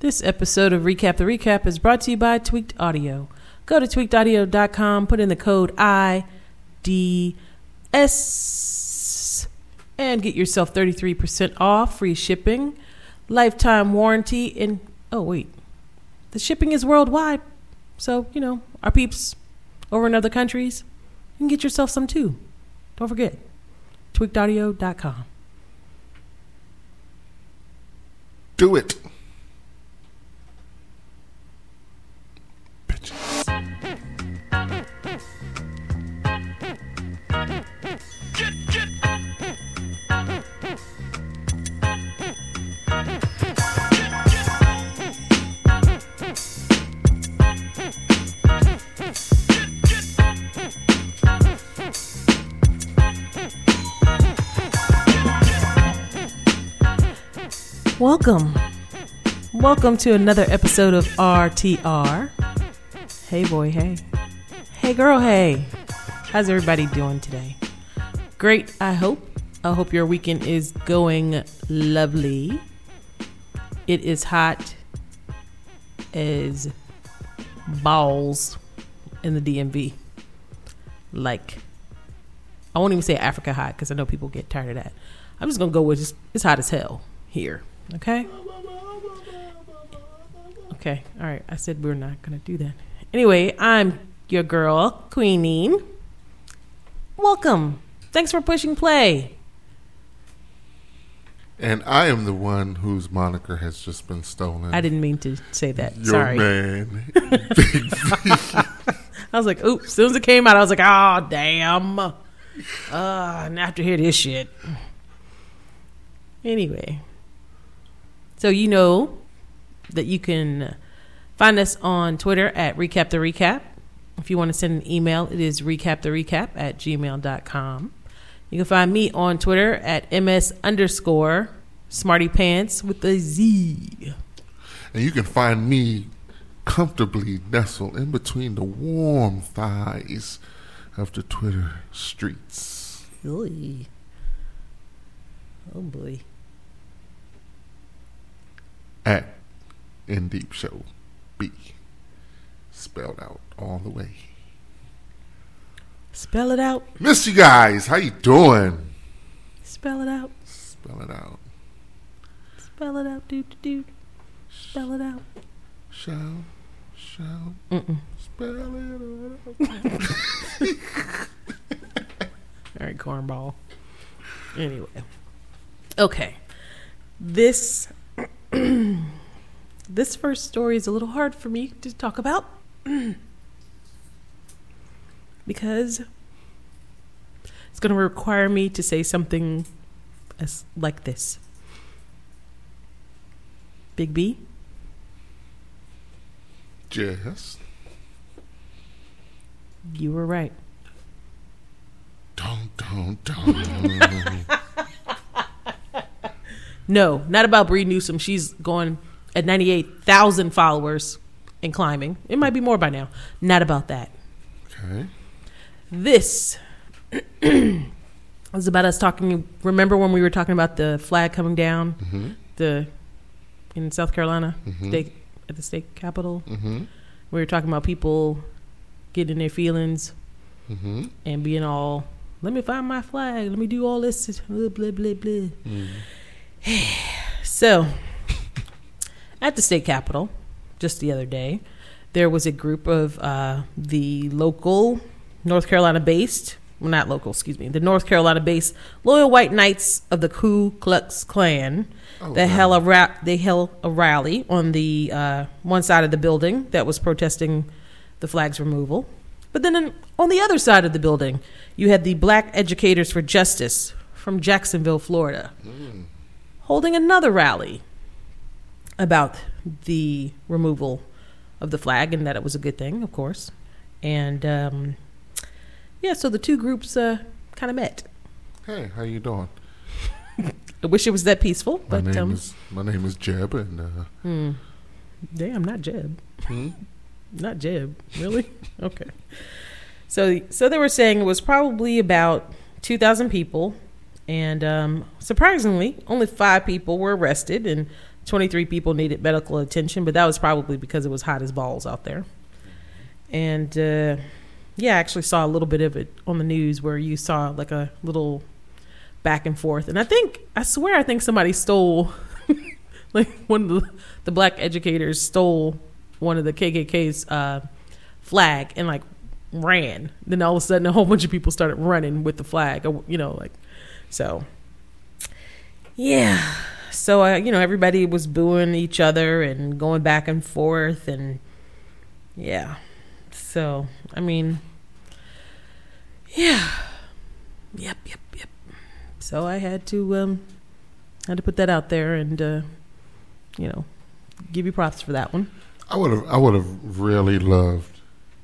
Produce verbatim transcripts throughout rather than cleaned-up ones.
This episode of Recap the Recap is brought to you by Tweaked Audio. Go to tweaked audio dot com, put in the code I D S, and get yourself thirty-three percent off, free shipping, lifetime warranty, and, oh wait, the shipping is worldwide. So, you know, our peeps over in other countries, you can get yourself some too. Don't forget, tweaked audio dot com. Do it. Welcome. Welcome to another episode of R T R. Hey boy, hey. Hey girl, hey. How's everybody doing today? Great, I hope. I hope your weekend is going lovely. It is hot as balls in the D M V. Like, I won't even say Africa hot because I know people get tired of that. I'm just going to go with just, it's hot as hell here. Okay? Okay. All right. I said we're not going to do that. Anyway, I'm your girl, Queenine. Welcome. Thanks for pushing play. And I am the one whose moniker has just been stolen. I didn't mean to say that. Your Sorry. man, Big V. I was like, oops. As soon as it came out, I was like, oh, damn. Uh, and I have to hear this shit. Anyway. So you know that you can find us on Twitter at Recap the Recap. If you want to send an email, it is recaptherecap at gmail dot com. You can find me on Twitter at ms underscore smarty pants with a Z. And you can find me comfortably nestled in between the warm thighs of the Twitter streets. Oy. Oh boy. At In Deep Show B. Spelled out all the way. Spell it out. Miss you guys. How you doing? Spell it out. Spell it out. Spell it out, dude, dude. Spell it out. Shout, shout. Mm-mm. Spell it out. All right, cornball. Anyway. Okay. This... This first story is a little hard for me to talk about because it's going to require me to say something as like this. Big B? Yes. You were right. Don't, don't, don't. No, not about Bree Newsom. She's going at ninety-eight thousand followers and climbing. It might be more by now. Not about that. Okay. This was about us talking. Remember when we were talking about the flag coming down Mm-hmm. the in South Carolina Mm-hmm. state, at the state capitol? Mm-hmm. We were talking about people getting their feelings Mm-hmm. and being all, let me find my flag. Let me do all this. Blah, blah, blah, blah. Mm-hmm. So, at the state capitol, just the other day, there was a group of uh, the local North Carolina-based, well, not local, excuse me, the North Carolina-based Loyal White Knights of the Ku Klux Klan. Oh, They wow. held a ra- they held a rally on the uh, one side of the building that was protesting the flag's removal. But then in, on the other side of the building, you had the Black Educators for Justice from Jacksonville, Florida, Mm. holding another rally about the removal of the flag and that it was a good thing, of course. And um, yeah, so the two groups uh, kind of met. Hey, how you doing? I wish it was that peaceful, My but name um, is my name is Jeb, and uh, hmm. Damn, not Jeb. hmm? Not Jeb. Really? Okay. So, so they were saying it was probably about two thousand people, and um, surprisingly, only five people were arrested, and twenty-three people needed medical attention, but that was probably because it was hot as balls out there. And uh, yeah, I actually saw a little bit of it on the news where you saw like a little back and forth. And I think, I swear, I think somebody stole, like one of the, the black educators stole one of the K K K's uh, flag and like ran. Then all of a sudden, a whole bunch of people started running with the flag, you know, like, so yeah. So, uh, you know, everybody was booing each other and going back and forth. And yeah. So, I mean, yeah. Yep, yep, yep. So I had to, um, had to put that out there and, uh, you know, give you props for that one. I would have, I would have really loved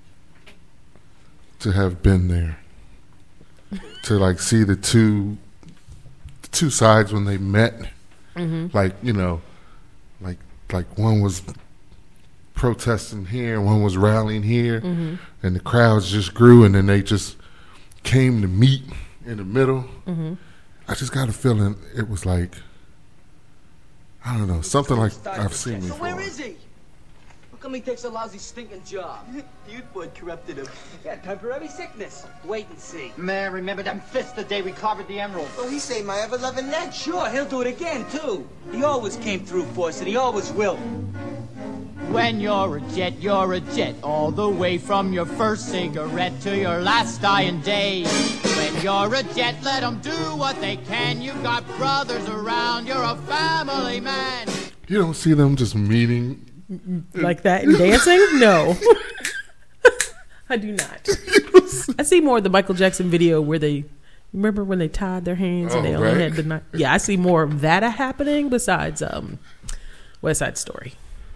to have been there to like see the two, the two sides when they met. Mm-hmm. Like, you know, like like one was protesting here, one was rallying here, mm-hmm. and the crowds just grew, and then they just came to meet in the middle. Mm-hmm. I just got a feeling it was like, I don't know, something like I've seen before. So where is he? How come he takes a lousy stinking job? Youth boy corrupted him. Yeah, temporary sickness. Wait and see. Man, remember them fists the day we carved the emerald? Oh, he saved my ever-loving neck. Sure, he'll do it again, too. He always came through for us, and he always will. When you're a jet, you're a jet. All the way from your first cigarette to your last dying day. When you're a jet, let them do what they can. You've got brothers around, you're a family man. You don't see them just meeting like that and dancing? No. I do not. I see more of the Michael Jackson video where they, remember when they tied their hands and oh, they only right. had the knife? Yeah, I see more of that happening besides um, West Side Story.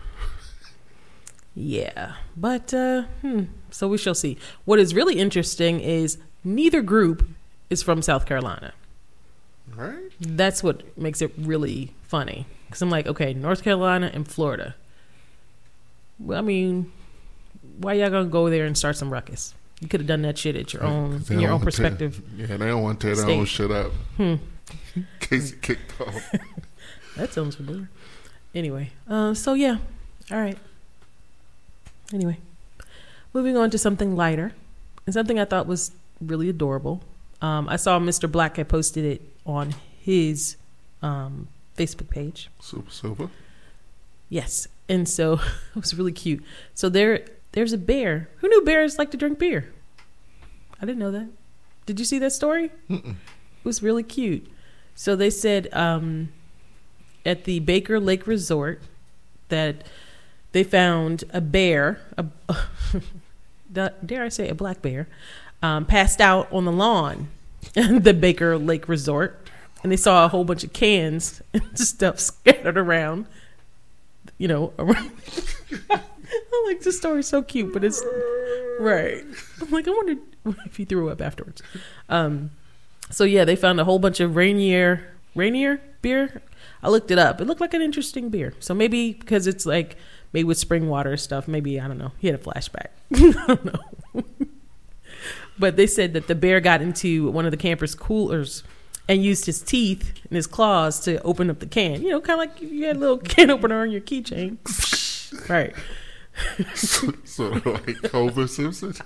Yeah, but uh, hmm, so we shall see. What is really interesting is neither group is from South Carolina. Right. That's what makes it really funny. Because I'm like, okay, North Carolina and Florida. Well, I mean, why y'all gonna go there and start some ruckus? You could have done that shit at your own, in your own perspective. Tear, yeah, they don't want to tear their own shit up. Hmm. In case you kicked off. That sounds familiar. Anyway, uh, so yeah, all right. Anyway, moving on to something lighter and something I thought was really adorable. Um, I saw Mister Black had posted it on his um, Facebook page. Super, super. Yes. And so it was really cute. So there, there's a bear. Who knew bears like to drink beer? I didn't know that. Did you see that story? Mm-mm. It was really cute. So they said um, at the Baker Lake Resort that they found a bear, a, dare I say a black bear, um, passed out on the lawn at the Baker Lake Resort. And they saw a whole bunch of cans and stuff scattered around. You know, around. I'm like, this story's so cute, but it's right. I'm like, I wonder if he threw up afterwards. Um, so yeah, they found a whole bunch of Rainier, Rainier beer. I looked it up. It looked like an interesting beer. So maybe because it's like made with spring water stuff, maybe, I don't know. He had a flashback. I don't know. But they said that the bear got into one of the campers' coolers and used his teeth and his claws to open up the can. You know, kind of like you had a little can opener on your keychain. Right. Sort of like Homer Simpson.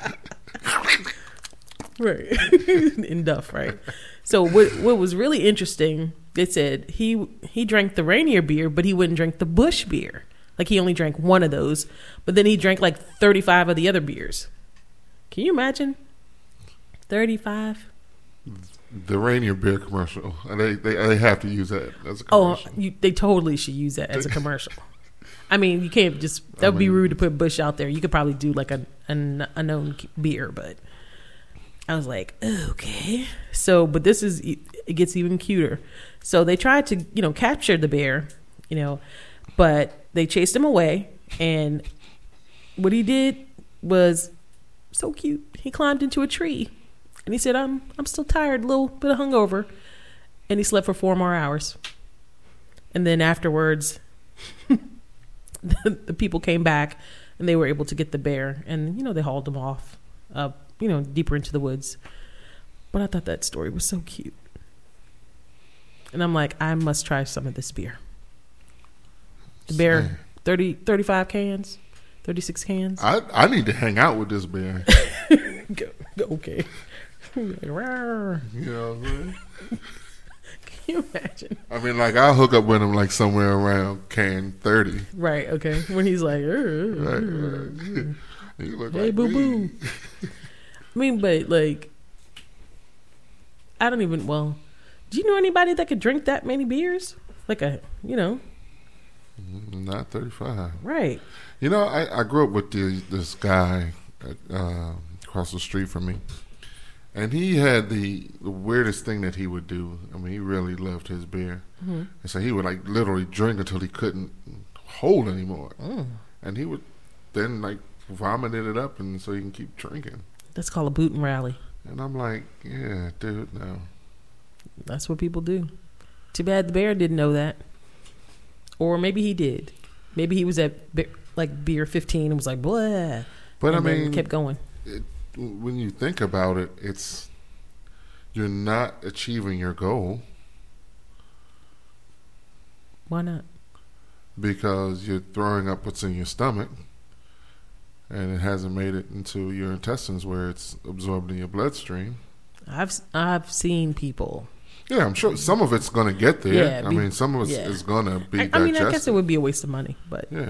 Right. In Duff, right. So what what was really interesting, they said he he drank the Rainier beer, but he wouldn't drink the Busch beer. Like he only drank one of those, but then he drank like thirty-five of the other beers. Can you imagine? thirty-five? The Rainier beer commercial. They, they they have to use that as a Oh, commercial. you, they totally should use that as a commercial. I mean, you can't just, that would I mean, be rude to put Busch out there. You could probably do like a, a, a known beer, but I was like, okay. So, but this is, it gets even cuter. So they tried to, you know, capture the bear, you know, but they chased him away. And what he did was so cute. He climbed into a tree and he said, I'm, I'm still tired, a little bit of hungover. And he slept for four more hours. And then afterwards, the, the people came back and they were able to get the bear. And, you know, they hauled him off, uh, you know, deeper into the woods. But I thought that story was so cute. And I'm like, I must try some of this beer. The bear, thirty, thirty-five cans, thirty-six cans. I I need to hang out with this bear. Go, go, okay. You know what I'm saying? Can you imagine? I mean, like, I'll hook up with him, like, somewhere around can thirty. Right, okay. When he's like, Right, right. You look hey, like boo me. boo. I mean, but, like, I don't even, well, do you know anybody that could drink that many beers? Like a, you know. Not thirty-five. Right. You know, I, I grew up with the, this guy uh, across the street from me. And he had the, the weirdest thing that he would do. I mean, he really loved his beer. Mm-hmm. And so he would, like, literally drink until he couldn't hold anymore. Mm. And he would then, like, vomit it up and so he can keep drinking. That's called a boot and rally. And I'm like, yeah, dude, no. That's what people do. Too bad the bear didn't know that. Or maybe he did. Maybe he was at, be- like, beer fifteen and was like, blah. But, and I mean, kept going. It, when you think about it, it's, you're not achieving your goal. Why not? Because you're throwing up what's in your stomach. And it hasn't made it into your intestines where it's absorbed in your bloodstream. I've I've seen people. Yeah, I'm sure some of it's going to get there. Yeah, I be, mean, some of it yeah. is going to be I, digested. I mean, I guess it would be a waste of money. But yeah.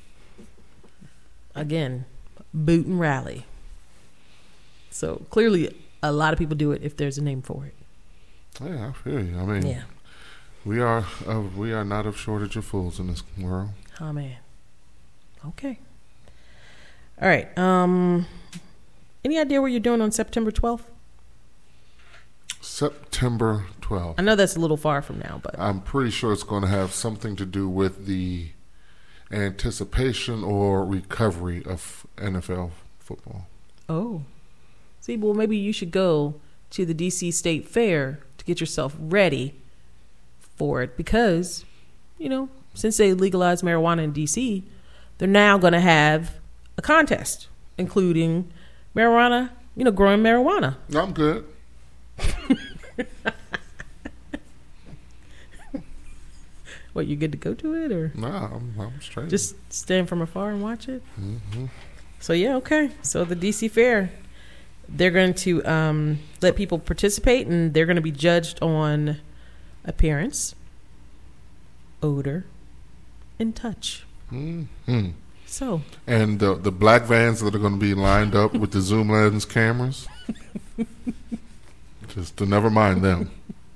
Again, boot and rally. So clearly a lot of people do it if there's a name for it. Yeah, I feel you. I mean, yeah. we are uh, we are not of shortage of fools in this world. Oh, man. Okay. All right. Um, any idea what you're doing on September twelfth? September twelfth. I know that's a little far from now, but I'm pretty sure it's going to have something to do with the anticipation or recovery of N F L football. Oh. See, well, maybe you should go to the D C State Fair to get yourself ready for it because, you know, since they legalized marijuana in D C, they're now going to have a contest, including marijuana, you know, growing marijuana. I'm good. What, you good to go to it, or? No, I'm, I'm straight. Just stand from afar and watch it? Mm-hmm. So, yeah, okay. So, the D C Fair, they're going to um, let people participate, and they're going to be judged on appearance, odor, and touch. Mm-hmm. So. And the the black vans that are going to be lined up with the zoom lens cameras, just to never mind them.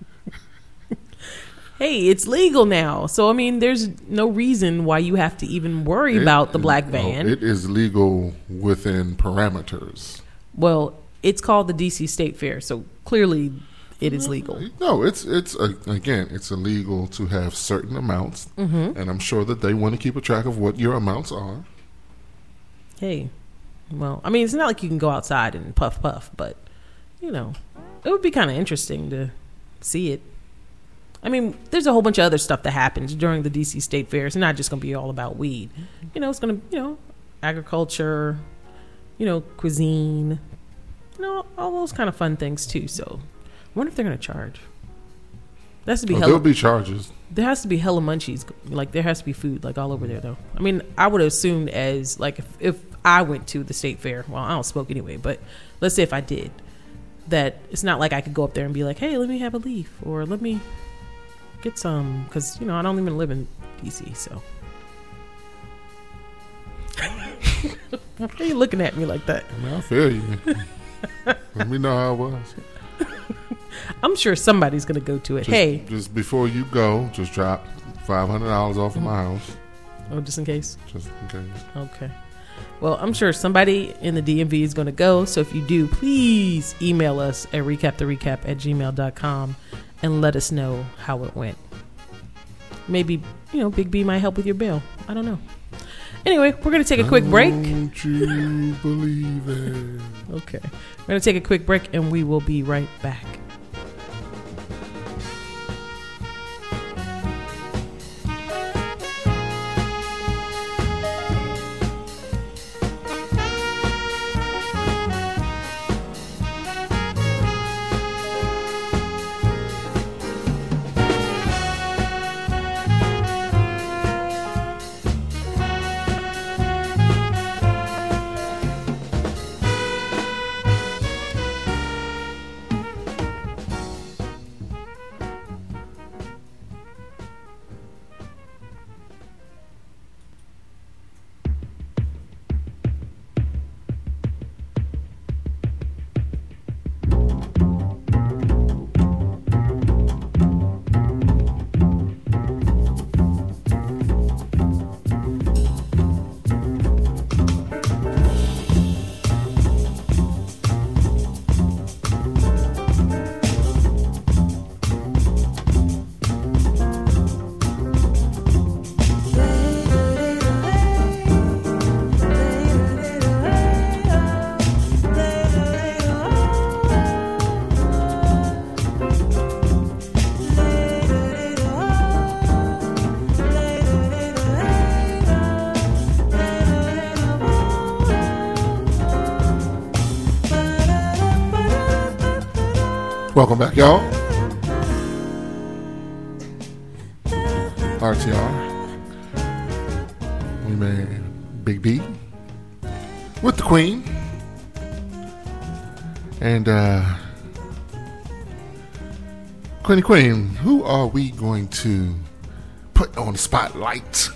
Hey, it's legal now. So, I mean, there's no reason why you have to even worry it, about the black van. No, it is legal within parameters. Well, it's called the D C State Fair, so clearly it is legal. No, it's, it's uh, again, it's illegal to have certain amounts, mm-hmm. and I'm sure that they want to keep a track of what your amounts are. Hey, well, I mean, it's not like you can go outside and puff puff, but, you know, it would be kind of interesting to see it. I mean, there's a whole bunch of other stuff that happens during the D C State Fair. It's not just going to be all about weed. You know, it's going to, you know, agriculture, you know, cuisine, you know, all those kind of fun things too. So I wonder if they're going to charge. There has to be oh, hella, there'll be charges. There has to be hella munchies. Like, there has to be food, like, all over there, though. I mean, I would assume as, like, if, if I went to the state fair, well, I don't smoke anyway, but let's say if I did, that it's not like I could go up there and be like, hey, let me have a leaf, or let me get some, because, you know, I don't even live in D C, so. Why are you looking at me like that? I mean, I feel you. Let me know how it was. I'm sure somebody's going to go to it. Just, hey. Just before you go, just drop five hundred dollars off of my house. Oh, just in case? Just in case. Okay. Well, I'm sure somebody in the D M V is going to go. So if you do, please email us at recap the recap at gmail dot com and let us know how it went. Maybe, you know, Big B might help with your bail. I don't know. Anyway, we're going to take a quick break. Don't you believe it? Okay. We're going to take a quick break and we will be right back. Welcome back, y'all. R T R. We made Big B with the Queen. And, uh, Queenie Queen, who are we going to put on the spotlight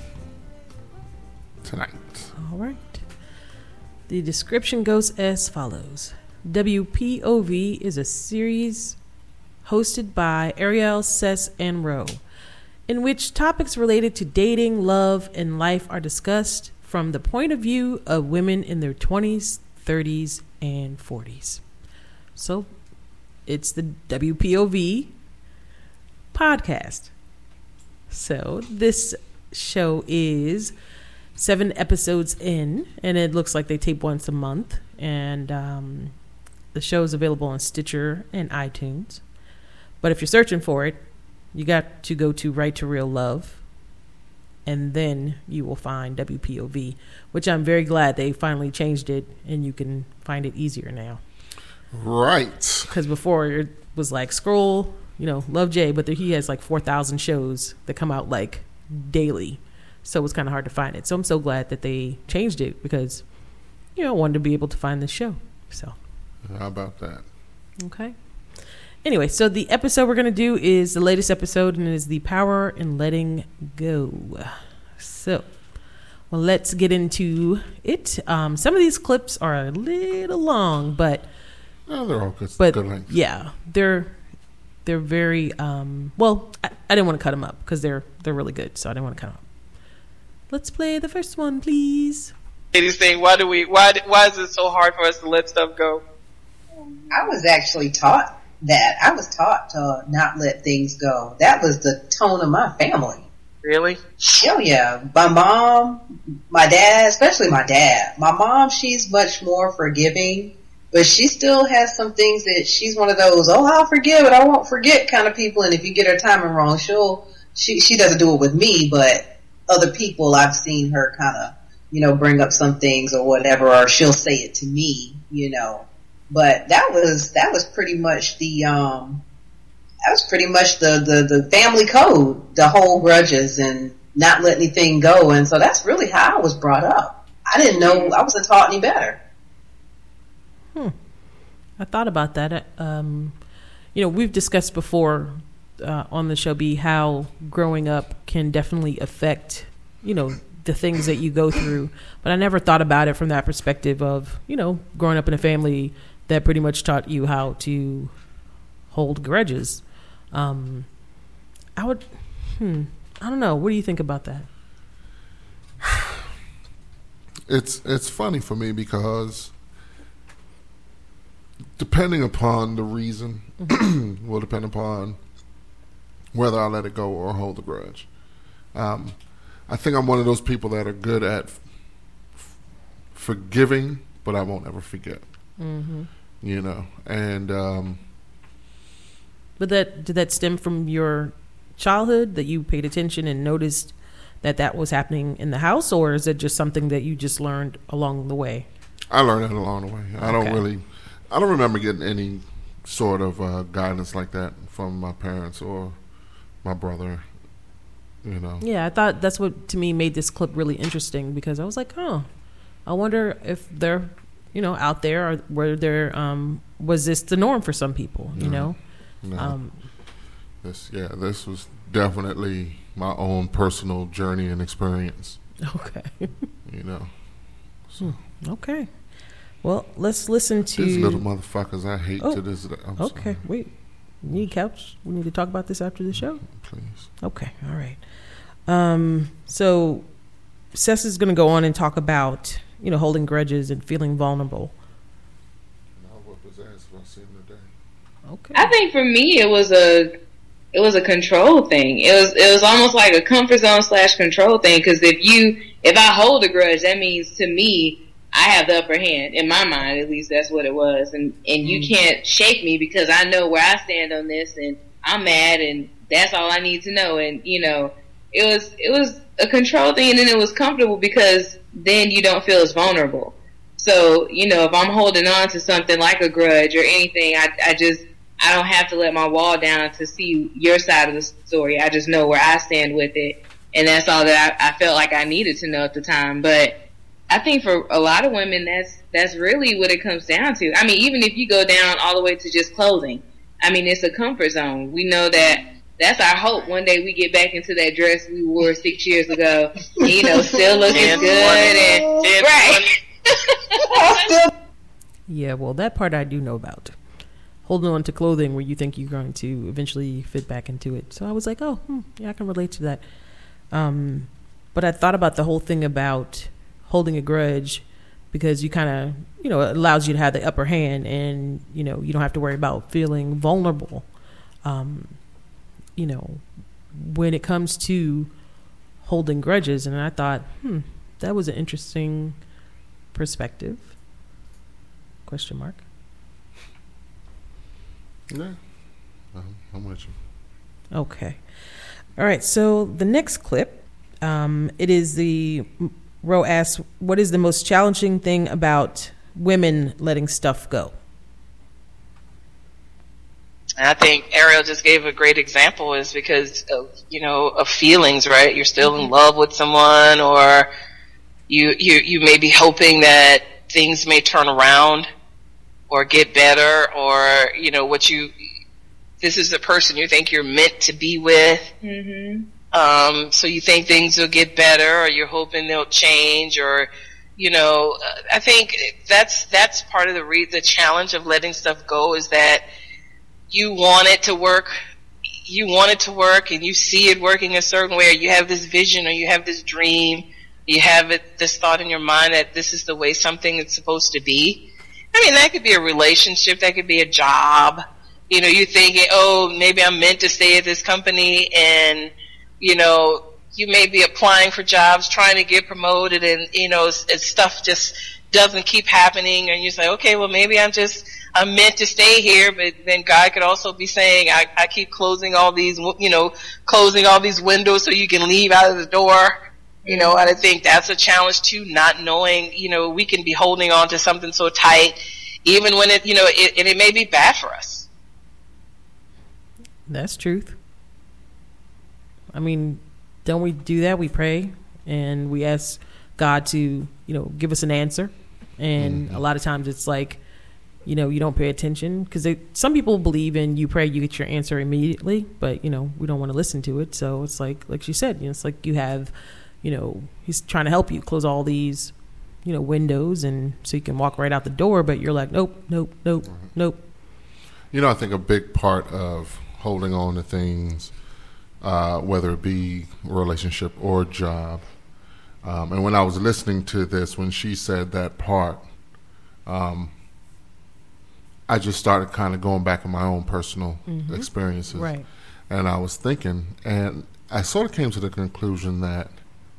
tonight? All right. The description goes as follows. W P O V is a series hosted by Ariel, Sess, and Ro, in which topics related to dating, love, and life are discussed from the point of view of women in their twenties, thirties, and forties. So, it's the W P O V podcast. So, this show is seven episodes in, and it looks like they tape once a month. And um, the show is available on Stitcher and iTunes. But if you're searching for it, you got to go to Right to Real Love, and then you will find W P O V, which I'm very glad they finally changed it, and you can find it easier now. Right. Because before it was like scroll, you know, Love Jay, but there, he has like four thousand shows that come out like daily. So it was kind of hard to find it. So I'm so glad that they changed it because, you know, I wanted to be able to find this show. So. How about that? Okay. Anyway, so the episode we're going to do is the latest episode, and it is The Power in Letting Go. So, well, let's get into it. Um, some of these clips are a little long, but... Oh, they're all good, but good length. Yeah, they're they're very... Um, well, I, I didn't want to cut them up because they're, they're really good, so I didn't want to cut them up. Let's play the first one, please. Ladies thing, why do we, why, why is it so hard for us to let stuff go? I was actually taught that. I was taught to not let things go. That was the tone of my family. Really? Hell yeah. My mom, my dad, especially my dad. My mom, she's much more forgiving, but she still has some things that she's one of those, oh, I'll forgive it, I won't forget kind of people. And if you get her timing wrong, she'll, she, she doesn't do it with me, but other people I've seen her kind of, you know, bring up some things or whatever, or she'll say it to me, you know. But that was, that was pretty much the, um, that was pretty much the, the, the family code, the whole grudges and not let anything go. And so that's really how I was brought up. I didn't know, I wasn't taught any better. Hmm. I thought about that. Um, you know, we've discussed before uh, on the show, B, how growing up can definitely affect, you know, the things that you go through. But I never thought about it from that perspective of, you know, growing up in a family that pretty much taught you how to hold grudges. Um, I would, hmm, I don't know. What do you think about that? It's it's funny for me because depending upon the reason, mm-hmm. will depend upon whether I let it go or hold the grudge. Um, I think I'm one of those people that are good at f- forgiving, but I won't ever forget. Mm-hmm. You know, and um, but that did that stem from your childhood that you paid attention and noticed that that was happening in the house, or is it just something that you just learned along the way? I learned it along the way. I Okay. don't really, I don't remember getting any sort of uh, guidance like that from my parents or my brother. You know. Yeah, I thought that's what to me made this clip really interesting because I was like, oh, I wonder if they're, you know, out there or were there, um, was this the norm for some people, you No. know? No. Um, this, yeah, this was definitely my own personal journey and experience. Okay. You know. So. Hmm. Okay. Well, let's listen to These little motherfuckers I hate Oh, to this day. I'm okay, sorry. wait. You need couch? We need to talk about this after the show? Please. Okay, all right. Um, so Sess is going to go on and talk about, you know, holding grudges and feeling vulnerable. And I'll whoop his ass if I see him today. Okay. I think for me it was a it was a control thing. It was it was almost like a comfort zone slash control thing. Because if you if I hold a grudge, that means to me I have the upper hand in my mind. At least that's what it was. And and you Mm-hmm. can't shake me because I know where I stand on this, and I'm mad, and that's all I need to know. And you know, it was it was a control thing, and then it was comfortable because then you don't feel as vulnerable. So you know, if I'm holding on to something like a grudge or anything, I I just I don't have to let my wall down to see your side of the story. I just know where I stand with it. And that's all that I, I felt like I needed to know at the time. But I think for a lot of women, that's that's really what it comes down to. I mean, even if you go down all the way to just clothing, I mean, it's a comfort zone. We know that that's our hope. One day we get back into that dress we wore six years ago, and, you know, still looking good. And, right. Yeah, well, that part I do know about. Holding on to clothing where you think you're going to eventually fit back into it. So I was like, oh, hmm, yeah, I can relate to that. Um, but I thought about the whole thing about holding a grudge because you kind of, you know, it allows you to have the upper hand and, you know, you don't have to worry about feeling vulnerable. Um, you know, when it comes to holding grudges. And I thought, hmm, that was an interesting perspective. Question mark. Yeah, I'm, I'm with you. Okay. All right. So the next clip, um, it is the Ro asks, what is the most challenging thing about women letting stuff go? And I think Ariel just gave a great example is because of, you know, of feelings, right? You're still in love with someone, or you, you, you may be hoping that things may turn around or get better, or, you know, what you, this is the person you think you're meant to be with. Mm-hmm. Um, so you think things will get better, or you're hoping they'll change, or, you know, I think that's, that's part of the re- the challenge of letting stuff go is that you want it to work, you want it to work, and you see it working a certain way, or you have this vision, or you have this dream, you have it, this thought in your mind that this is the way something is supposed to be. I mean, that could be a relationship, that could be a job. You know, you're thinking, oh, maybe I'm meant to stay at this company, and, you know, you may be applying for jobs, trying to get promoted, and, you know, and stuff just doesn't keep happening, and you say, okay, well, maybe I'm just, I'm meant to stay here, but then God could also be saying, I, I keep closing all these, you know, closing all these windows so you can leave out of the door. You know, and I think that's a challenge too, not knowing, you know, we can be holding on to something so tight, even when it, you know, it, and it may be bad for us. That's truth. I mean, don't we do that? We pray and we ask God to, you know, give us an answer. And mm-hmm. a lot of times it's like, you know, you don't pay attention because some people believe in you pray, you get your answer immediately, but, you know, we don't want to listen to it. So it's like, like she said, you know, it's like you have, you know, he's trying to help you close all these, you know, windows and so you can walk right out the door, but you're like, nope, nope, nope, mm-hmm. nope. You know, I think a big part of holding on to things, uh, whether it be a relationship or a job, um, and when I was listening to this, when she said that part, um, I just started kind of going back in my own personal mm-hmm. experiences. Right. And I was thinking, and I sort of came to the conclusion that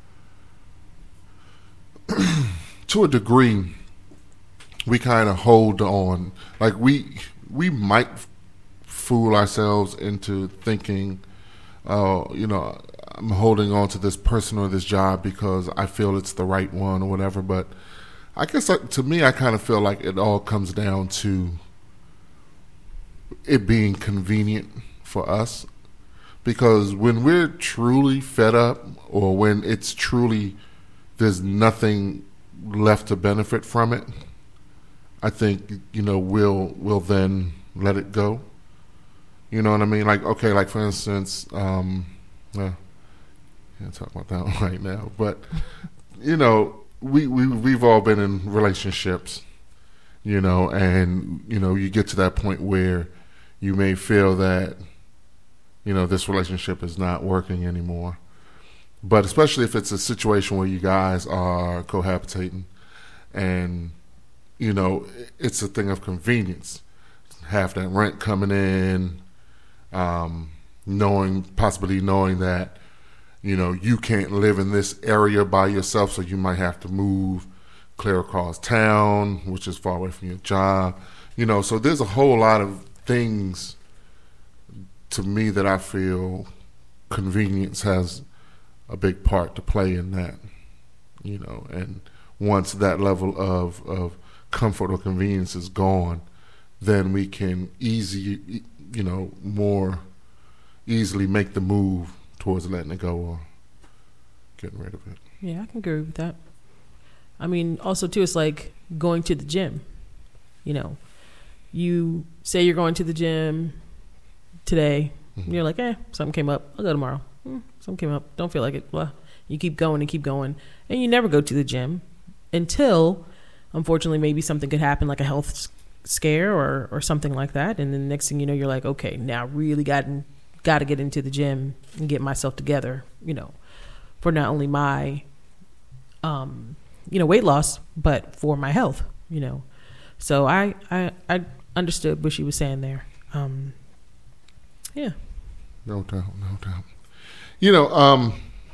to a degree, we kind of hold on. Like we we might fool ourselves into thinking, oh, uh, you know, I'm holding on to this person or this job because I feel it's the right one or whatever. But I guess like, to me, I kind of feel like it all comes down to it being convenient for us. Because when we're truly fed up, or when it's truly there's nothing left to benefit from it, I think, you know, we'll we'll then let it go. You know what I mean? Like, okay, like for instance, um, well, can't talk about that one right now, but you know, we we we've all been in relationships, you know, and you know, you get to that point where you may feel that, you know, this relationship is not working anymore. But especially if it's a situation where you guys are cohabitating and, you know, it's a thing of convenience. Have that rent coming in, um, knowing, possibly knowing that, you know, you can't live in this area by yourself, so you might have to move clear across town, which is far away from your job. You know, so there's a whole lot of things to me that I feel convenience has a big part to play in that, you know, and once that level of, of comfort or convenience is gone, then we can easy, you know, more easily make the move towards letting it go or getting rid of it. Yeah, I can agree with that. I mean, also too, it's like going to the gym. You know, you say you're going to the gym today. Mm-hmm. You're like, eh, something came up. I'll go tomorrow. Mm, something came up. Don't feel like it. Blah. You keep going and keep going, and you never go to the gym until, unfortunately, maybe something could happen, like a health scare or or something like that. And then the next thing you know, you're like, okay, now I really got got to get into the gym and get myself together. You know, for not only my, um, you know, weight loss, but for my health. You know, so I I I understood what she was saying there. Um, yeah. No doubt, no doubt. You know, um,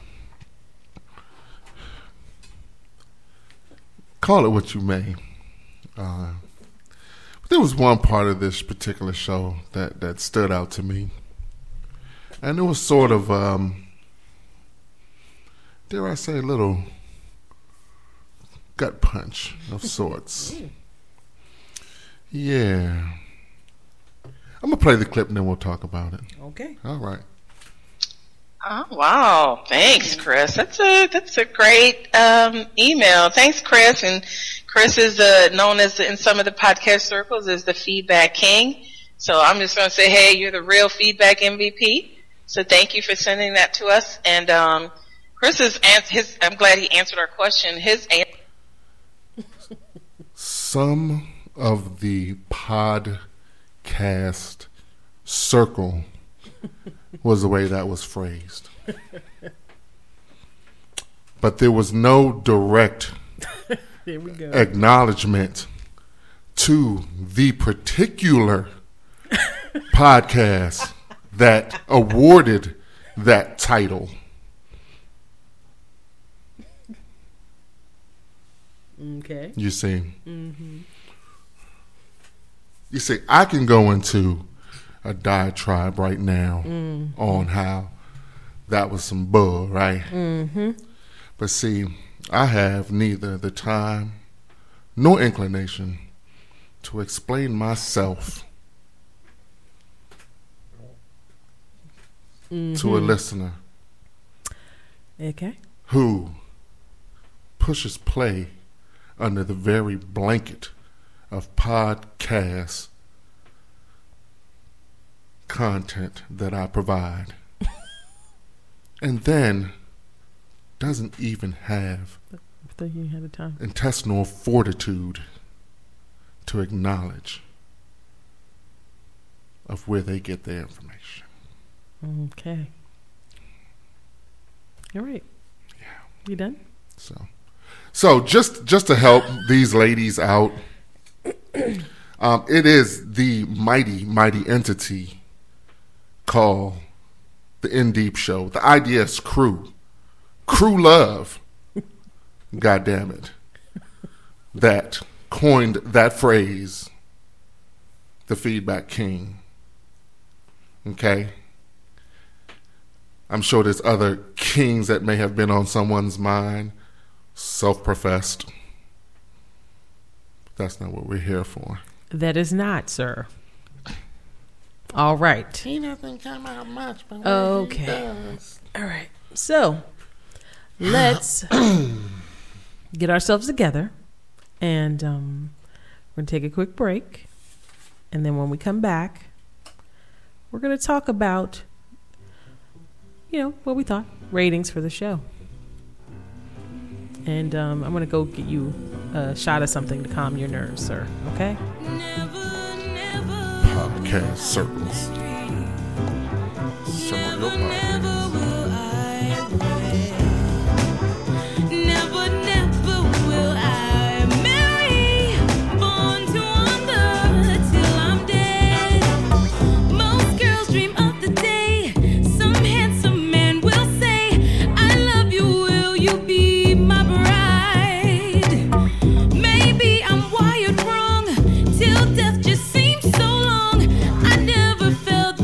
call it what you may. Uh, but there was one part of this particular show that, that stood out to me. And it was sort of, um, dare I say, a little gut punch of sorts. Yeah. I'm going to play the clip and then we'll talk about it. Okay. All right. Oh, wow. Thanks, Chris. That's a that's a great um, email. Thanks, Chris. And Chris is uh, known as, in some of the podcast circles, as the feedback king. So I'm just going to say, hey, you're the real feedback M V P. So thank you for sending that to us. And um, Chris is, his, I'm glad he answered our question. His answer. Some of the podcast circle was the way that was phrased. But there was no direct there we go. acknowledgement to the particular podcast that awarded that title. Okay. You see? Mm-hmm. You see, I can go into a diatribe right now mm. on how that was some bull, right? Mm-hmm. But see, I have neither the time nor inclination to explain myself mm-hmm. to a listener okay. who pushes play under the very blanket of podcast content that I provide, and then doesn't even have I thought you had a time. intestinal fortitude to acknowledge of where they get their information. Okay. All right. Yeah. You done? So, so just just to help these ladies out, um, it is the mighty, mighty entity called the In Deep Show, the I D S crew, crew love, God damn it, that coined that phrase, the feedback king. Okay? I'm sure there's other kings that may have been on someone's mind, self-professed. That's not what we're here for. That is not, sir. All right. He doesn't come out much, but okay. he does. All right. So let's get ourselves together, and um, we're gonna take a quick break, and then when we come back, we're gonna talk about, you know, what we thought, ratings for the show, and um, I'm gonna go get you a shot of something to calm your nerves, sir. Okay? Podcast circles. Circle your podcast. Death just seems so long. I never felt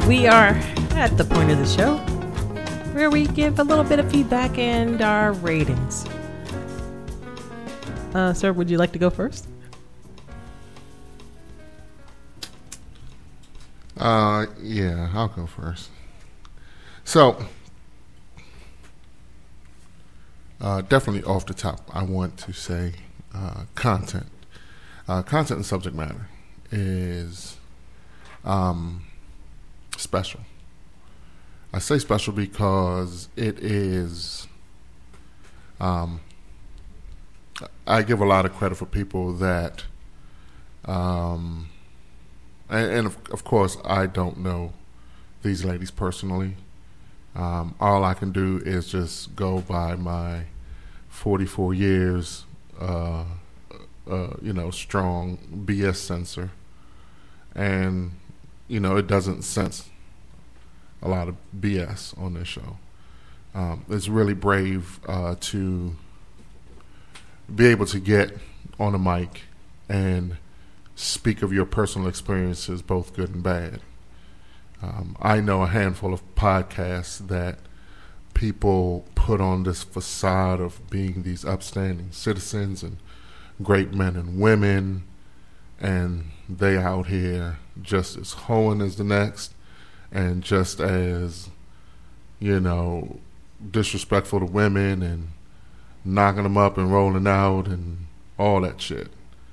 We are at the point of the show where we give a little bit of feedback and our ratings. Uh, sir, would you like to go first? Uh, yeah, I'll go first. So, uh, definitely off the top, I want to say uh, content. Uh, content and subject matter is um, special. I say special because it is, um, I give a lot of credit for people that, um, and, and of, of course, I don't know these ladies personally. Um, all I can do is just go by my forty-four years, uh, uh, you know, strong B S sensor. And, you know, it doesn't sense a lot of B S on this show. Um, it's really brave uh, to be able to get on a mic and speak of your personal experiences, both good and bad. Um, I know a handful of podcasts that people put on this facade of being these upstanding citizens and great men and women, and they out here just as hoeing as the next and just as, you know, disrespectful to women and knocking them up and rolling out and all that shit.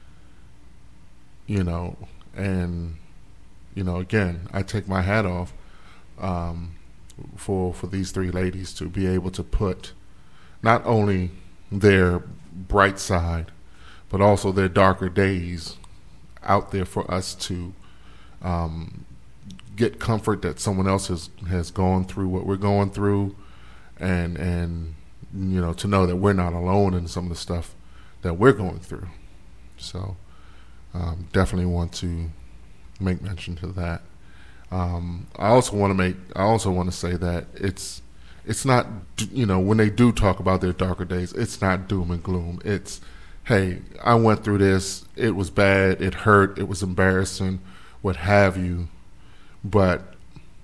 You know, and, you know, again, I take my hat off um, for for these three ladies to be able to put not only their bright side, but also their darker days out there for us to um, get comfort that someone else has, has gone through what we're going through, and, and, you know, to know that we're not alone in some of the stuff that we're going through. So, Um, definitely want to make mention to that. Um, I also want to make. I also want to say that it's it's not, you know, when they do talk about their darker days, it's not doom and gloom. It's, hey, I went through this. It was bad. It hurt. It was embarrassing. What have you? But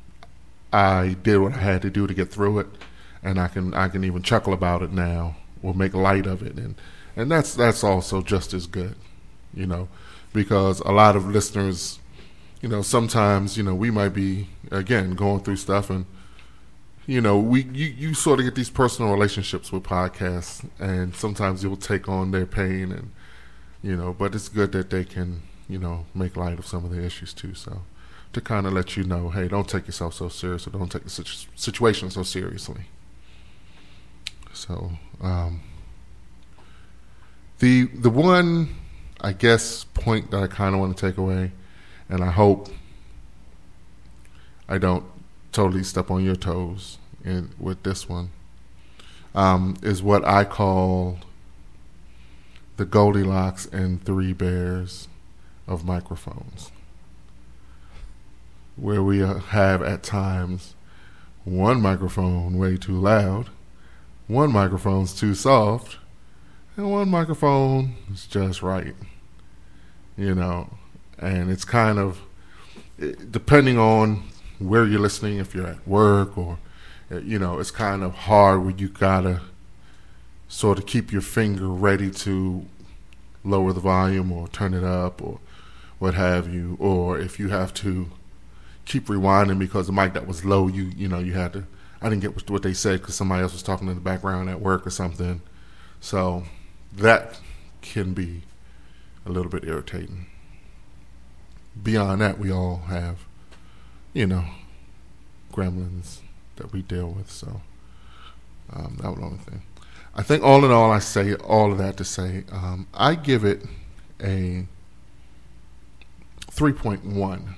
I did what I had to do to get through it, and I can I can even chuckle about it now or make light of it, and and that's that's also just as good, you know. Because a lot of listeners, you know, sometimes, you know, we might be, again, going through stuff, and, you know, we you, you sort of get these personal relationships with podcasts, and sometimes you'll take on their pain, and, you know, but it's good that they can, you know, make light of some of the issues too. So to kind of let you know, hey, don't take yourself so serious, or don't take the situ- situation so seriously. So um, the the one, I guess, point that I kind of want to take away, and I hope I don't totally step on your toes in with this one, um, is what I call the Goldilocks and Three Bears of microphones, where we have at times one microphone way too loud, one microphone's too soft, and one microphone is just right, you know. And it's kind of, depending on where you're listening, if you're at work or, you know, it's kind of hard where you gotta sort of keep your finger ready to lower the volume or turn it up or what have you. Or if you have to keep rewinding because the mic that was low, you you know, you had to, I didn't get what they said because somebody else was talking in the background at work or something. So that can be a little bit irritating. Beyond that, we all have, you know, gremlins that we deal with. So um, that was the only thing. I think all in all, I say all of that to say um, I give it a three point one.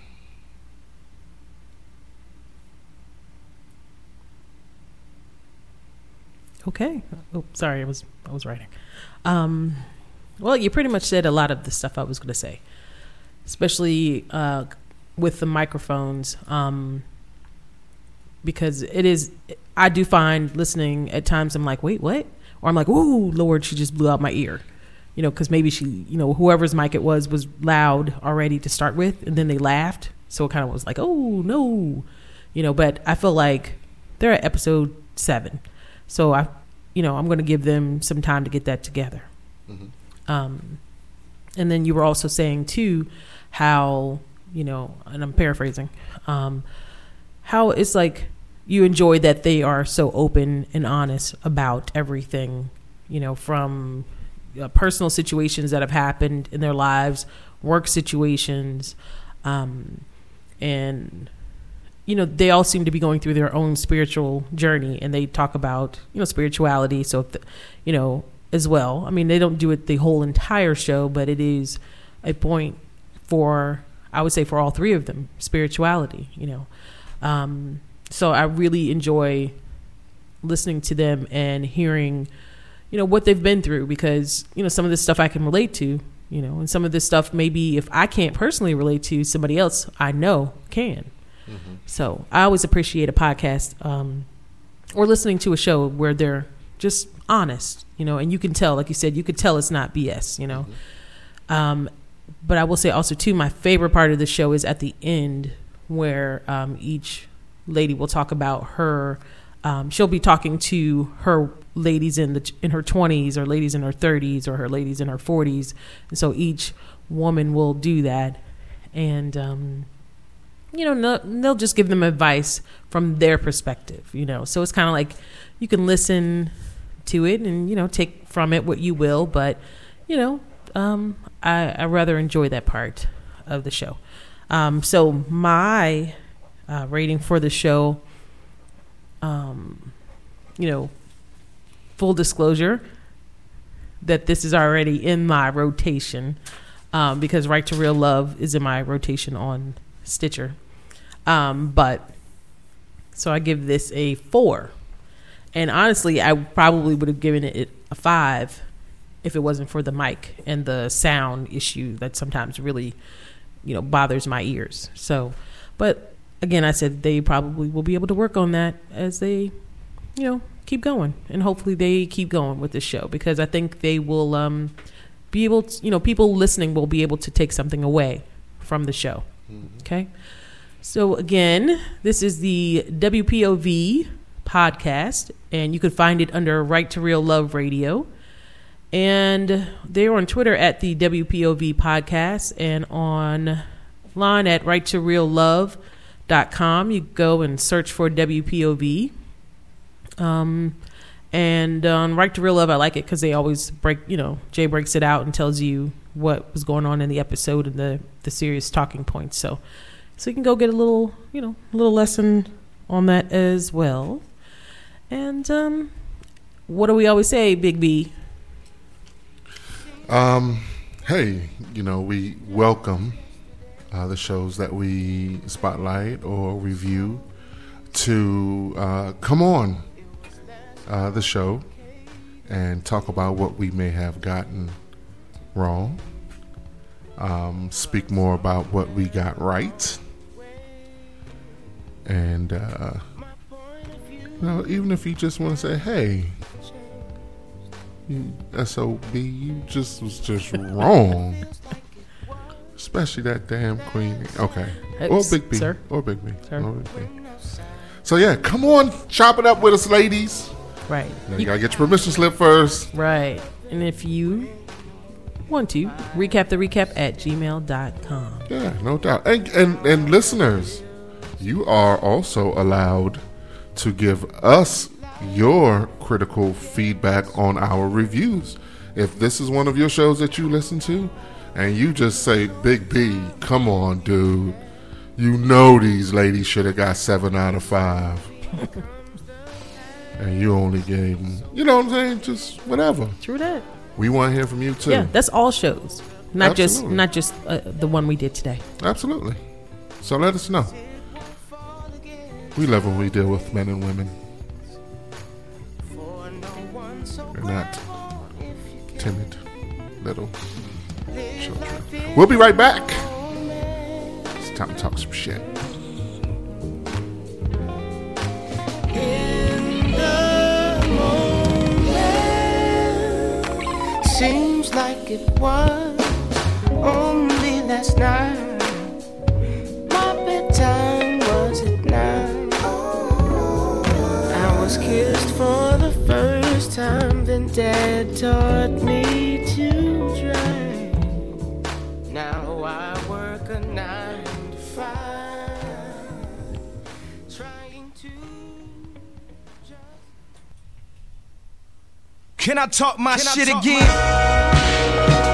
Okay. Oh, sorry, I was I was writing. Um, well, you pretty much said a lot of the stuff I was going to say, especially uh, with the microphones, um, because it is. I do find listening at times I'm like, wait, what? Or I'm like, ooh, Lord, she just blew out my ear, you know, because maybe she, you know, whoever's mic it was was loud already to start with, and then they laughed, so it kind of was like, oh no, you know, but I feel like they're at episode seven. So I, you know, I'm going to give them some time to get that together. Mm-hmm. Um, and then you were also saying too, how, you know, and I'm paraphrasing, um, how it's like you enjoy that they are so open and honest about everything, you know, from uh, personal situations that have happened in their lives, work situations, um, and, you know, they all seem to be going through their own spiritual journey, and they talk about, you know, spirituality. So, if the, you know, as well, I mean, they don't do it the whole entire show, but it is a point for, I would say, for all three of them, spirituality, you know. Um, so I really enjoy listening to them and hearing, you know, what they've been through, because, you know, some of this stuff I can relate to, you know, and some of this stuff maybe if I can't personally relate to, somebody else I know can. Mm-hmm. So I always appreciate a podcast um, or listening to a show where they're just honest, you know, and you can tell, like you said, you could tell it's not B S, you know. Mm-hmm. Um, but I will say also, too, my favorite part of the show is at the end where um, each lady will talk about her. Um, she'll be talking to her ladies in the in her twenties, or ladies in her thirties, or her ladies in her forties. And so each woman will do that. And, um, you know, no, they'll just give them advice from their perspective, you know. So it's kind of like you can listen to it and, you know, take from it what you will. But, you know, um, I, I rather enjoy that part of the show. Um, so my uh, rating for the show, um, you know, full disclosure that this is already in my rotation um, because Right to Real Love is in my rotation on Stitcher. Um, but so I give this a four. And honestly, I probably would have given it a five if it wasn't for the mic and the sound issue that sometimes really, you know, bothers my ears. So, but again, I said they probably will be able to work on that as they, you know, keep going. And hopefully they keep going with this show, because I think they will um, be able to, you know, people listening will be able to take something away from the show. Mm-hmm. Okay. So again, this is the W P O V podcast, and you can find it under Right to Real Love Radio. And they're on Twitter at the W P O V podcast, and online at right to real love dot com. You go and search for W P O V. Um, and on Right to Real Love, I like it because they always break, you know, Jay breaks it out and tells you what was going on in the episode and the, the serious talking points. So, so you can go get a little, you know, a little lesson on that as well. And um, what do we always say, Big B? Um, hey, you know, we welcome uh, the shows that we spotlight or review to uh, come on uh, the show and talk about what we may have gotten wrong. Um, speak more about what we got right. And, uh, you know, even if you just want to say, hey, you S O B, you just was just wrong. Especially that damn Queen. Okay. Or Big B. Sir? Or Big B. Sir? Or Big B. So, yeah, come on, chop it up with us, ladies. Right. Now, you got to get your permission slip first. Right. And if you want to, recap the recap at gmail dot com. Yeah, no doubt. And, and, and listeners, you are also allowed to give us your critical feedback on our reviews. If this is one of your shows that you listen to and you just say, Big B, come on, dude, you know these ladies should have got seven out of five. And you only gave them, you know what I'm saying, just whatever. True that. We want to hear from you too. Yeah, that's all shows, not Absolutely. just not just uh, the one we did today. Absolutely. So let us know. We love when we deal with men and women. They're not timid little children. We'll be right back. It's time to talk some shit. In the moment, seems like it was only last night. My bedtime was at nine. was kissed for the first time, then Dad taught me to drive. Now I work a nine to five, trying to just... Can I talk my Can I shit talk again? my-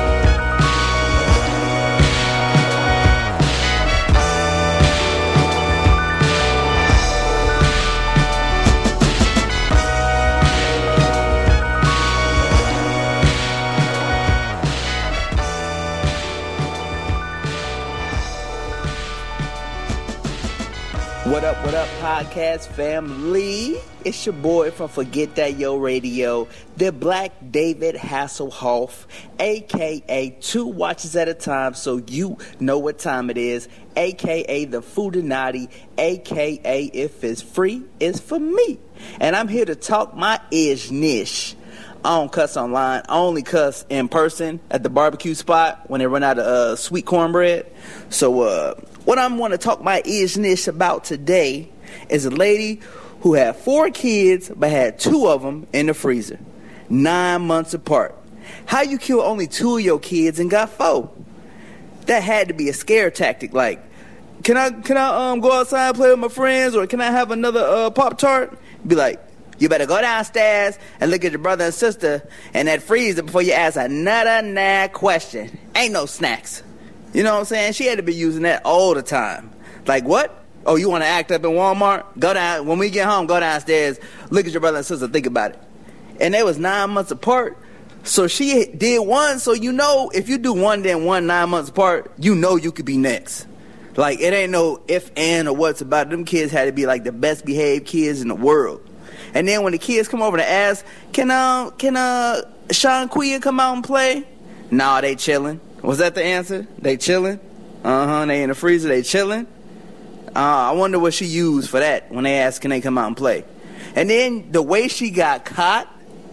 What up, what up, podcast family? It's your boy from Forget That Yo Radio, the Black David Hasselhoff, a k a. Two Watches at a Time, so you know what time it is, a k a the Foodinati, a k a if it's free, it's for me. And I'm here to talk my ish-nish. I don't cuss online. I only cuss in person at the barbecue spot when they run out of uh, sweet cornbread. So, uh... what I'm going to talk my ish-nish about today is a lady who had four kids but had two of them in the freezer, nine months apart. How you kill only two of your kids and got four? That had to be a scare tactic. Like, can I can I um go outside and play with my friends, or can I have another uh, Pop-Tart? Be like, you better go downstairs and look at your brother and sister in that freezer before you ask another nah question. Ain't no snacks. You know what I'm saying? She had to be using that all the time. Like, what? Oh, you want to act up in Walmart? Go down. When we get home, go downstairs, look at your brother and sister, think about it. And they was nine months apart. So she did one. So you know, if you do one, then one nine months apart, you know you could be next. Like, it ain't no if, and, or what's about it. Them kids had to be like the best behaved kids in the world. And then when the kids come over to ask, can uh, can uh, Sean Quinn come out and play? Nah, they chilling. Was that the answer? They chilling? Uh-huh, they in the freezer, they chilling? Uh, I wonder what she used for that when they asked, can they come out and play? And then the way she got caught,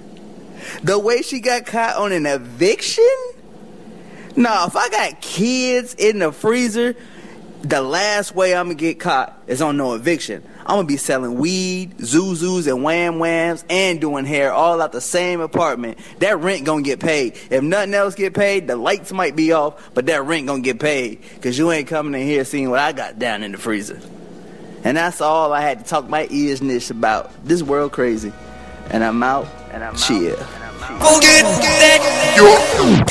the way she got caught on an eviction? Nah, if I got kids in the freezer, the last way I'm going to get caught is on no eviction. I'm going to be selling weed, Zuzus, and Wham Whams, and doing hair all out the same apartment. That rent going to get paid. If nothing else get paid, the lights might be off, but that rent going to get paid, because you ain't coming in here seeing what I got down in the freezer. And that's all I had to talk my ears-nish about. This world crazy. And I'm out. And I'm Chill. Out. And I'm out. Forget that.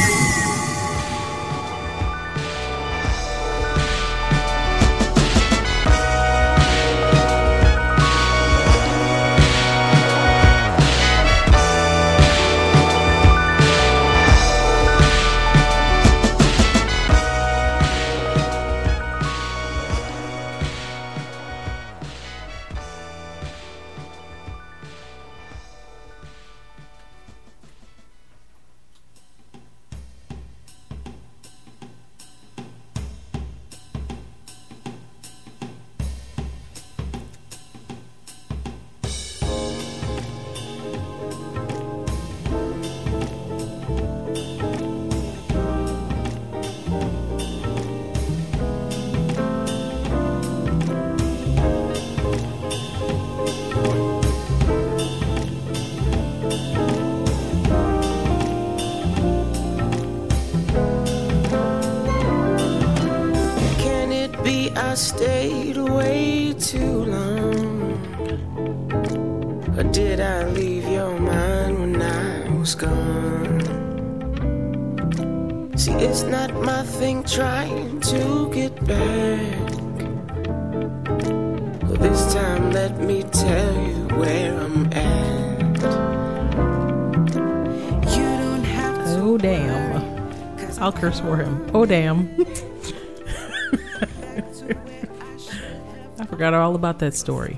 I stayed away too long, or did I leave your mind when I was gone? See, it's not my thing trying to get back, but this time let me tell you where I'm at. You don't have to. Oh damn! I'll curse for him. Oh damn! I forgot all about that story.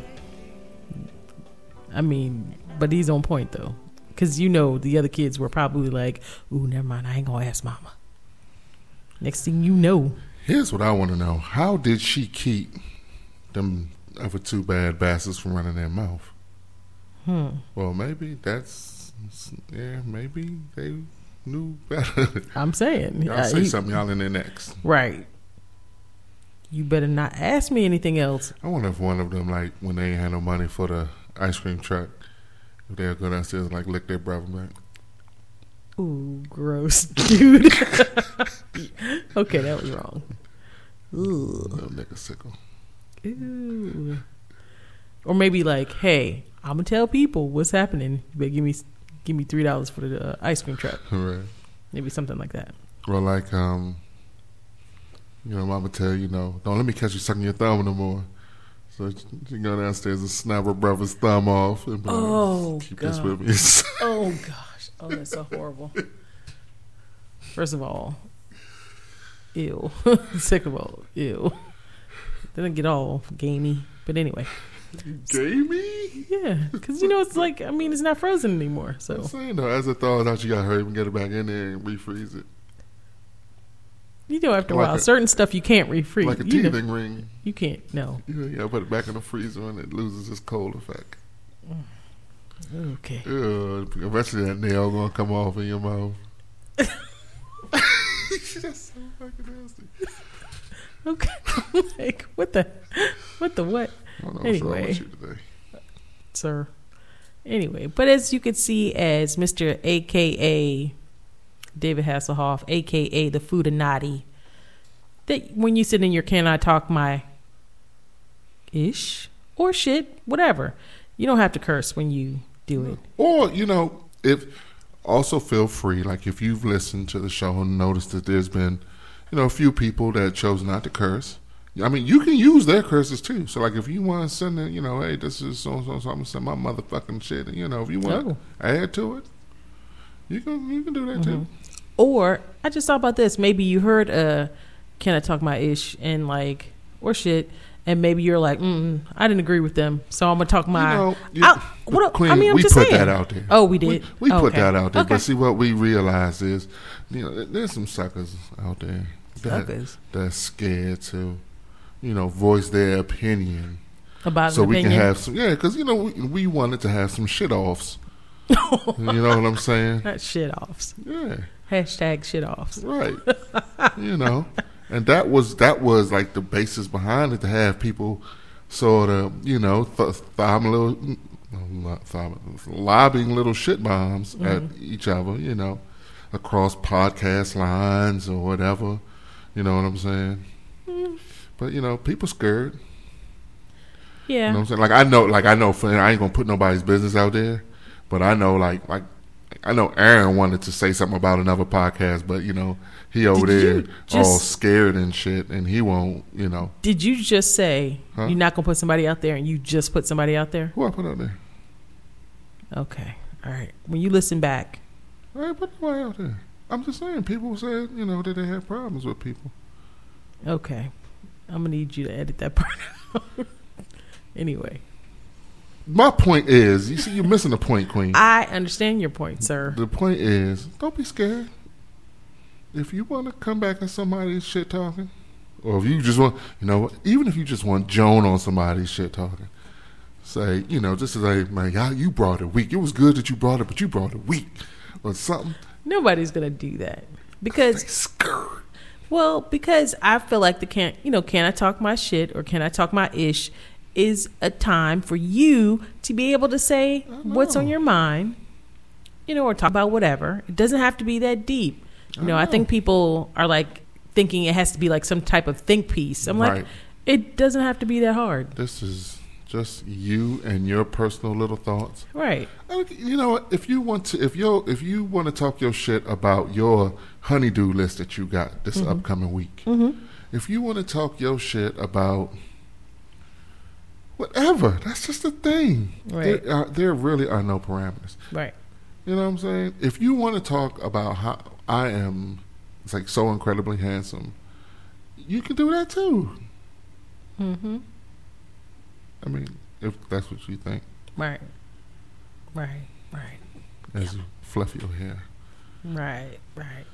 I mean, but he's on point though, because you know the other kids were probably like, "Ooh, never mind. I ain't gonna ask mama." Next thing you know, here's what I want to know: how did she keep them other two bad bastards from running their mouth? Hmm. Well, maybe that's yeah. Maybe they knew better. I'm saying, y'all uh, say he, something, y'all in there next, right? You better not ask me anything else. I wonder if one of them, like, when they ain't had no money for the ice cream truck, if they'll go downstairs and like lick their brother back. Ooh, gross, dude. Okay, that was wrong. Ooh. Little nigga sickle. Ooh. Or maybe like, hey, I'm gonna tell people what's happening. You better give me give me three dollars for the uh, ice cream truck. Right. Maybe something like that. Or like, um, you know, mama tell you, know, don't let me catch you sucking your thumb no more. So she go downstairs and snap her brother's thumb off and be like, oh, keep God. this with me. Oh gosh. Oh, that's so horrible. First of all, ew. Second of all, ew. Didn't get all gamey, but anyway. Gamey? Yeah, because you know it's like I mean it's not frozen anymore. So I'm saying though, as it thaws out, you gotta hurry up and get it back in there and refreeze it. You know, after a like while, a, certain stuff you can't refreeze. Like a you teething know, ring. You can't. No. You know, you gotta put it back in the freezer and it loses its cold effect. Okay. Uh, eventually that nail gonna come off in your mouth. That's so fucking nasty. Okay. Like, what the what the what? I don't know anyway, what's wrong with you today, sir. Anyway, but as you can see, as Mister A K A David Hasselhoff, A K A the Foodinati, that when you sit in your can I talk my ish or shit, whatever, you don't have to curse when you do it. Or, you know, if also feel free, like if you've listened to the show and noticed that there's been, you know, a few people that chose not to curse. I mean, you can use their curses too. So, like, if you want to send it, you know, hey, this is so so so, I'm gonna send my motherfucking shit. And, you know, if you want to oh. add to it, you can you can do that mm-hmm. too. Or I just thought about this. Maybe you heard uh, "Can I Talk My Ish" and like or shit. And maybe you're like, mm, I didn't agree with them, so I'm gonna talk my. You know, you, I, what, Queen, I mean, I'm we just put saying. that out there. Oh, we did. We, we oh, put okay. that out there. Okay. But see, what we realize is, you know, there's some suckers out there that, suckers that's scared to, you know, voice their opinion about so an we opinion. can have some. Yeah, because you know we, we wanted to have some shit offs. You know what I'm saying? Not shit offs. Yeah. Hashtag shit offs. Right. You know, and that was that was like the basis behind it, to have people sort of, you know, th- thumb little, not thumb, lobbing little shit bombs mm-hmm. at each other, you know, across podcast lines or whatever. You know what I'm saying? Mm. But, you know, people scared. Yeah. You know what I'm saying? Like, I know, like, I know, for, I ain't gonna put nobody's business out there, but I know, like, like, I know Aaron wanted to say something about another podcast, but, you know, he over Did there just, all scared and shit, and he won't, you know. Did you just say huh? you're not going to put somebody out there and you just put somebody out there? Who I put out there? Okay. All right. When you listen back. I ain't put nobody out there. I'm just saying, people said, you know, that they had problems with people. Okay. I'm going to need you to edit that part out. Anyway. My point is, you see, you're missing the point, Queen. I understand your point, sir. The point is, don't be scared. If you want to come back at somebody's shit talking, or if you just want, you know, even if you just want Joan on somebody's shit talking, say, you know, just say, man, y'all, you brought it weak. It was good that you brought it, but you brought it weak, or something. Nobody's gonna do that because, scared. Well, because I feel like the can, you know, can I talk my shit or can I talk my ish, is a time for you to be able to say what's on your mind, you know, or talk about whatever. It doesn't have to be that deep. You know, I, know. I think people are like thinking it has to be like some type of think piece. I'm right. like, it doesn't have to be that hard. This is just you and your personal little thoughts. Right. You know what? If you want to, if you if you want to talk your shit about your honeydew list that you got this mm-hmm. upcoming week, mm-hmm. if you want to talk your shit about whatever, that's just a thing. Right. There, are, there really are no parameters. Right. You know what I'm saying? If you want to talk about how I am, it's like so incredibly handsome, you can do that too. Mm-hmm. I mean, if that's what you think. Right. Right. Right. As yeah. you fluff your hair. Right. Right.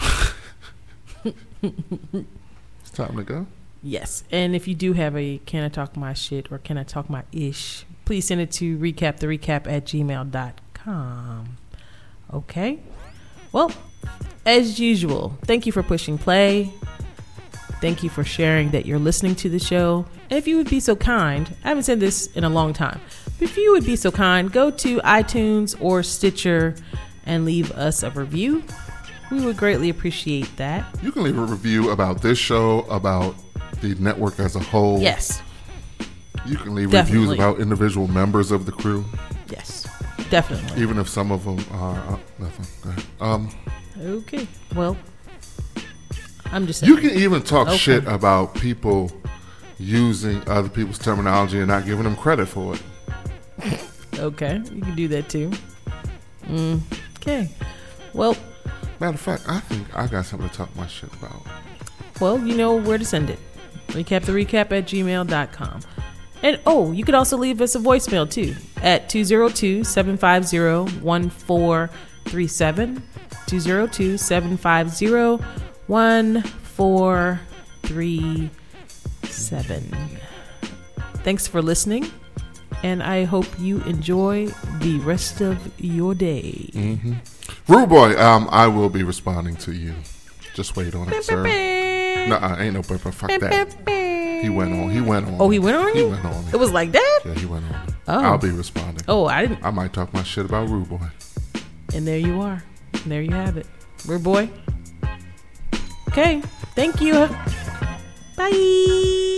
It's time to go. Yes. And if you do have a can I talk my shit or can I talk my ish, please send it to recap the recap at gmail dot com. Okay. Well, as usual, thank you for pushing play. Thank you for sharing that you're listening to the show. And if you would be so kind, I haven't said this in a long time, if you would be so kind, go to iTunes or Stitcher and leave us a review. We would greatly appreciate that. You can leave a review about this show, about the network as a whole. Yes. You can leave Definitely. reviews about individual members of the crew. Yes, definitely. Even if some of them are uh, nothing. Go ahead. Um, okay. Well, I'm just saying. You can even talk Okay. shit about people using other people's terminology and not giving them credit for it. Okay, you can do that too. Mm, okay. Well, matter of fact, I think I got something to talk my shit about. Well, you know where to send it. Recap the recap at gmail dot com. And oh, you could also leave us a voicemail too at two zero two, seven five zero, one four three seven. two zero two, seven five zero, one four three seven. Thanks for listening, and I hope you enjoy the rest of your day. Mm-hmm. Rude Boy, um, I will be responding to you. Just wait on it, sir. Nuh-uh, ain't no pepper. Fuck that. He went on. He went on. Oh, he went on He you? went on. It was like that? Yeah, he went on. Oh. I'll be responding. Oh, I didn't. I might talk my shit about Rude Boy. And there you are. And there you have it. Rude Boy. Okay. Thank you. Bye.